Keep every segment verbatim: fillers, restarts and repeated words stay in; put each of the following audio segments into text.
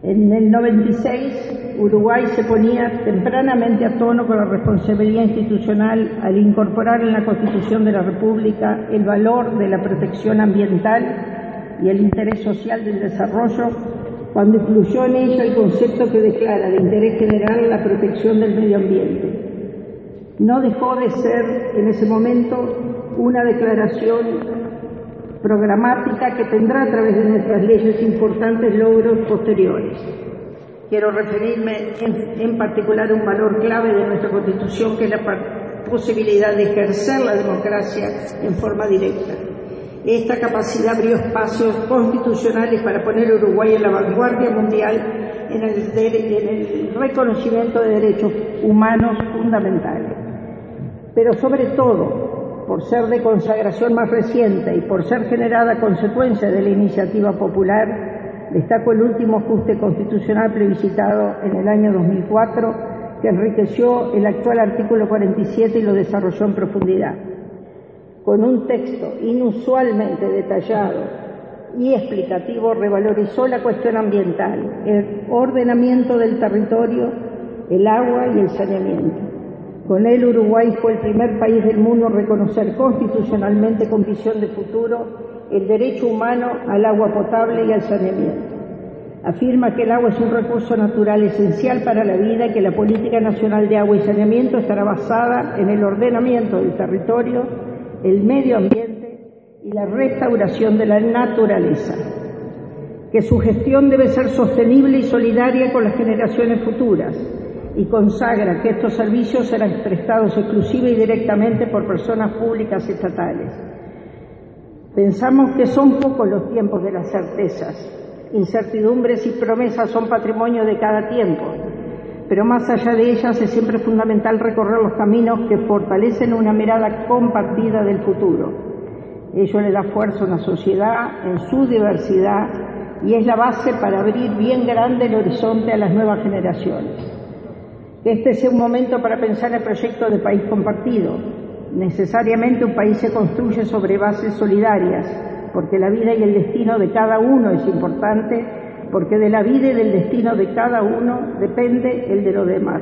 En el noventa y seis, Uruguay se ponía tempranamente a tono con la responsabilidad institucional al incorporar en la Constitución de la República el valor de la protección ambiental y el interés social del desarrollo, cuando incluyó en ella el concepto que declara de interés general la protección del medio ambiente. No dejó de ser en ese momento una declaración programática que tendrá a través de nuestras leyes importantes logros posteriores. Quiero referirme en, en particular a un valor clave de nuestra Constitución, que es la posibilidad de ejercer la democracia en forma directa. Esta capacidad abrió espacios constitucionales para poner a Uruguay en la vanguardia mundial en el, en el reconocimiento de derechos humanos fundamentales. Pero sobre todo, por ser de consagración más reciente y por ser generada a consecuencia de la iniciativa popular, destaco el último ajuste constitucional plebiscitado en el año dos mil cuatro, que enriqueció el actual artículo cuarenta y siete y lo desarrolló en profundidad. Con un texto inusualmente detallado y explicativo, revalorizó la cuestión ambiental, el ordenamiento del territorio, el agua y el saneamiento. Con él, Uruguay fue el primer país del mundo en reconocer constitucionalmente con visión de futuro el derecho humano al agua potable y al saneamiento. Afirma que el agua es un recurso natural esencial para la vida y que la Política Nacional de Agua y Saneamiento estará basada en el ordenamiento del territorio, el medio ambiente y la restauración de la naturaleza. Que su gestión debe ser sostenible y solidaria con las generaciones futuras, y consagra que estos servicios serán prestados exclusiva y directamente por personas públicas estatales. Pensamos que son pocos los tiempos de las certezas. Incertidumbres y promesas son patrimonio de cada tiempo, pero más allá de ellas es siempre fundamental recorrer los caminos que fortalecen una mirada compartida del futuro. Ello le da fuerza a una sociedad en su diversidad y es la base para abrir bien grande el horizonte a las nuevas generaciones. Este sea un momento para pensar el proyecto de país compartido. Necesariamente un país se construye sobre bases solidarias, porque la vida y el destino de cada uno es importante, porque de la vida y del destino de cada uno depende el de los demás.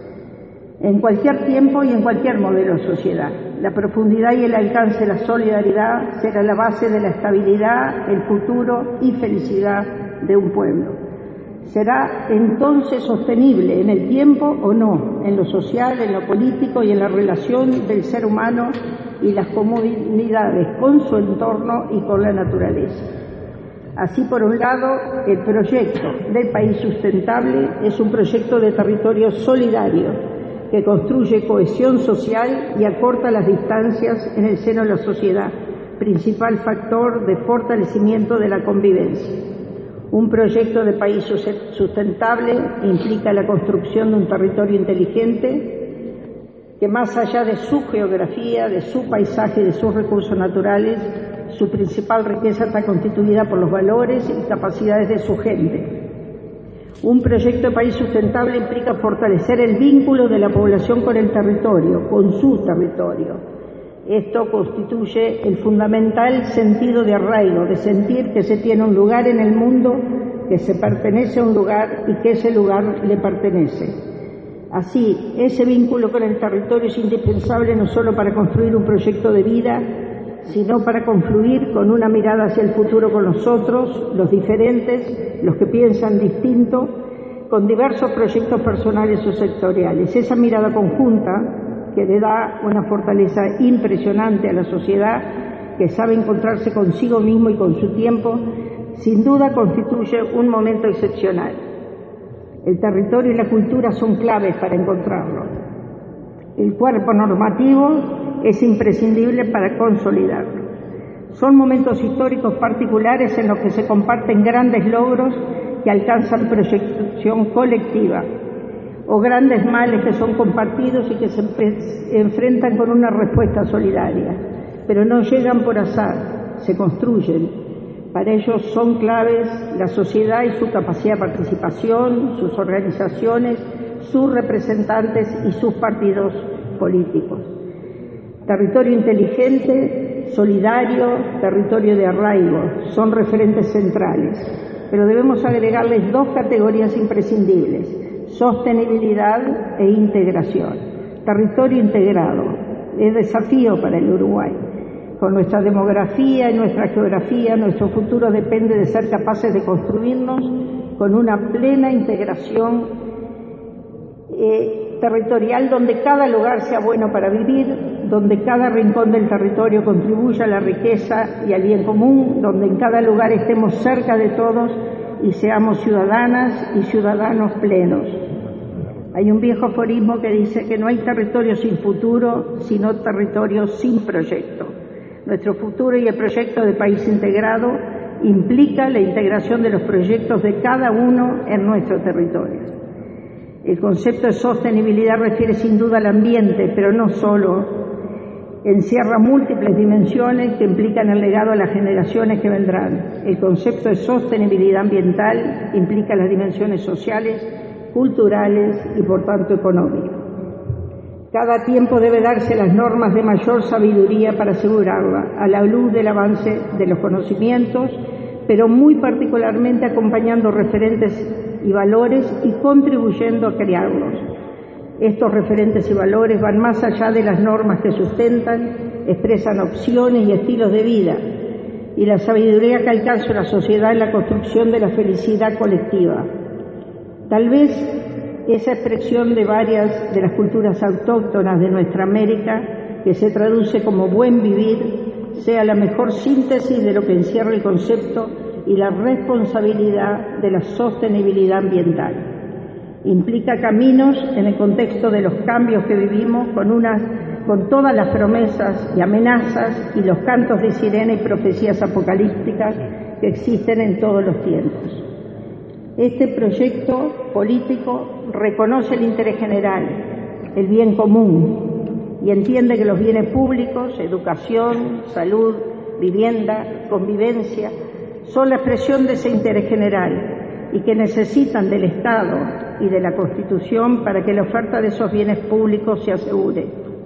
En cualquier tiempo y en cualquier modelo de sociedad, la profundidad y el alcance de la solidaridad será la base de la estabilidad, el futuro y felicidad de un pueblo. ¿Será entonces sostenible en el tiempo o no, en lo social, en lo político y en la relación del ser humano y las comunidades con su entorno y con la naturaleza? Así, por un lado, el proyecto del país sustentable es un proyecto de territorio solidario que construye cohesión social y acorta las distancias en el seno de la sociedad, principal factor de fortalecimiento de la convivencia. Un proyecto de país sustentable implica la construcción de un territorio inteligente que, más allá de su geografía, de su paisaje y de sus recursos naturales, su principal riqueza está constituida por los valores y capacidades de su gente. Un proyecto de país sustentable implica fortalecer el vínculo de la población con el territorio, con su territorio. Esto constituye el fundamental sentido de arraigo, de sentir que se tiene un lugar en el mundo, que se pertenece a un lugar y que ese lugar le pertenece. Así, ese vínculo con el territorio es indispensable no solo para construir un proyecto de vida, sino para confluir con una mirada hacia el futuro con los otros, los diferentes, los que piensan distinto, con diversos proyectos personales o sectoriales. Esa mirada conjunta que le da una fortaleza impresionante a la sociedad, que sabe encontrarse consigo mismo y con su tiempo, sin duda constituye un momento excepcional. El territorio y la cultura son claves para encontrarlo. El cuerpo normativo es imprescindible para consolidarlo. Son momentos históricos particulares en los que se comparten grandes logros que alcanzan proyección colectiva, o grandes males que son compartidos y que se enfrentan con una respuesta solidaria, pero no llegan por azar, se construyen. Para ellos son claves la sociedad y su capacidad de participación, sus organizaciones, sus representantes y sus partidos políticos. Territorio inteligente, solidario, territorio de arraigo, son referentes centrales. pero debemos agregarles dos categorías imprescindibles: sostenibilidad e integración. Territorio integrado es desafío para el Uruguay. Con nuestra demografía y nuestra geografía, nuestro futuro depende de ser capaces de construirnos con una plena integración eh, territorial, donde cada lugar sea bueno para vivir, donde cada rincón del territorio contribuya a la riqueza y al bien común, donde en cada lugar estemos cerca de todos y seamos ciudadanas y ciudadanos plenos. Hay un viejo aforismo que dice que no hay territorio sin futuro, sino territorio sin proyecto. Nuestro futuro y el proyecto de país integrado implica la integración de los proyectos de cada uno en nuestro territorio. El concepto de sostenibilidad refiere sin duda al ambiente, pero no solo. Encierra múltiples dimensiones que implican el legado a las generaciones que vendrán. El concepto de sostenibilidad ambiental implica las dimensiones sociales, culturales y por tanto económicas. Cada tiempo debe darse las normas de mayor sabiduría para asegurarla, a la luz del avance de los conocimientos, pero muy particularmente acompañando referentes y valores y contribuyendo a crearlos. Estos referentes y valores van más allá de las normas que sustentan, expresan opciones y estilos de vida, y la sabiduría que alcanza una sociedad en la construcción de la felicidad colectiva. Tal vez esa expresión de varias de las culturas autóctonas de nuestra América, que se traduce como buen vivir, sea la mejor síntesis de lo que encierra el concepto y la responsabilidad de la sostenibilidad ambiental. Implica caminos en el contexto de los cambios que vivimos, con, unas, con todas las promesas y amenazas y los cantos de sirena y profecías apocalípticas que existen en todos los tiempos. Este proyecto político reconoce el interés general, el bien común, y entiende que los bienes públicos, educación, salud, vivienda, convivencia, son la expresión de ese interés general y que necesitan del Estado y de la Constitución para que la oferta de esos bienes públicos se asegure.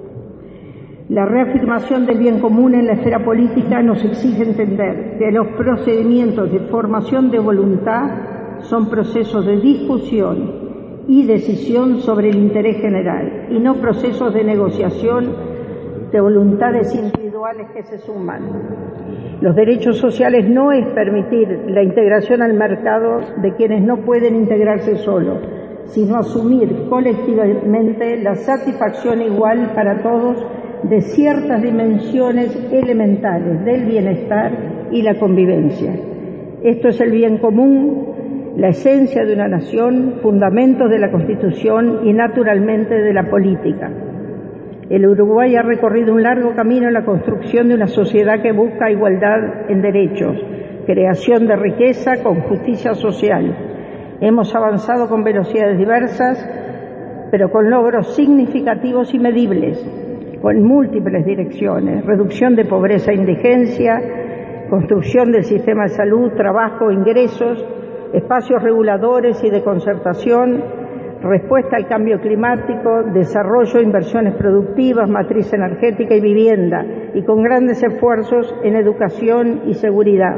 La reafirmación del bien común en la esfera política nos exige entender que los procedimientos de formación de voluntad son procesos de discusión y decisión sobre el interés general, y no procesos de negociación de voluntades individuales que se suman. Los derechos sociales no es permitir la integración al mercado de quienes no pueden integrarse solos, sino asumir colectivamente la satisfacción igual para todos de ciertas dimensiones elementales del bienestar y la convivencia. Esto es el bien común, la esencia de una nación, fundamentos de la Constitución y naturalmente de la política. El Uruguay ha recorrido un largo camino en la construcción de una sociedad que busca igualdad en derechos, creación de riqueza con justicia social. Hemos avanzado con velocidades diversas, pero con logros significativos y medibles, con múltiples direcciones: reducción de pobreza e indigencia, construcción del sistema de salud, trabajo, ingresos, espacios reguladores y de concertación, respuesta al cambio climático, desarrollo, inversiones productivas, matriz energética y vivienda, y con grandes esfuerzos en educación y seguridad,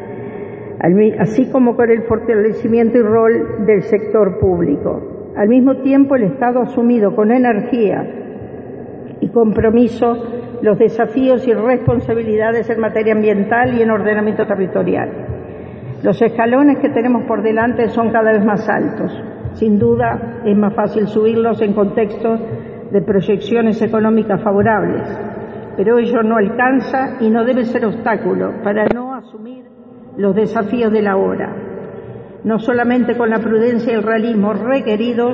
así como con el fortalecimiento y rol del sector público. Al mismo tiempo, el Estado ha asumido con energía y compromiso los desafíos y responsabilidades en materia ambiental y en ordenamiento territorial. Los escalones que tenemos por delante son cada vez más altos. Sin duda, es más fácil subirlos en contextos de proyecciones económicas favorables, pero ello no alcanza y no debe ser obstáculo para no asumir los desafíos de la hora, no solamente con la prudencia y el realismo requeridos,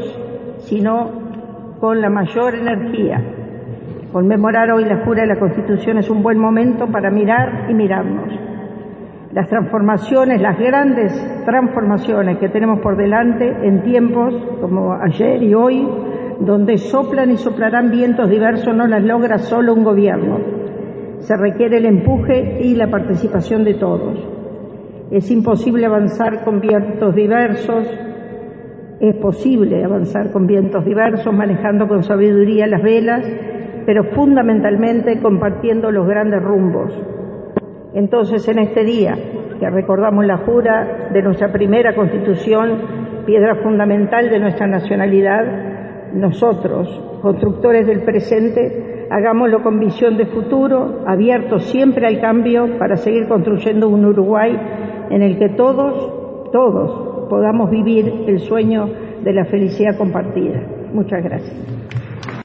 sino con la mayor energía. Conmemorar hoy la jura de la Constitución es un buen momento para mirar y mirarnos. Las transformaciones, las grandes transformaciones que tenemos por delante en tiempos como ayer y hoy, donde soplan y soplarán vientos diversos, no las logra solo un gobierno. Se requiere el empuje y la participación de todos. Es imposible avanzar con vientos diversos, es posible avanzar con vientos diversos, manejando con sabiduría las velas, pero fundamentalmente compartiendo los grandes rumbos. Entonces, en este día, que recordamos la jura de nuestra primera Constitución, piedra fundamental de nuestra nacionalidad, nosotros, constructores del presente, hagámoslo con visión de futuro, abiertos siempre al cambio para seguir construyendo un Uruguay en el que todos, todos podamos vivir el sueño de la felicidad compartida. Muchas gracias.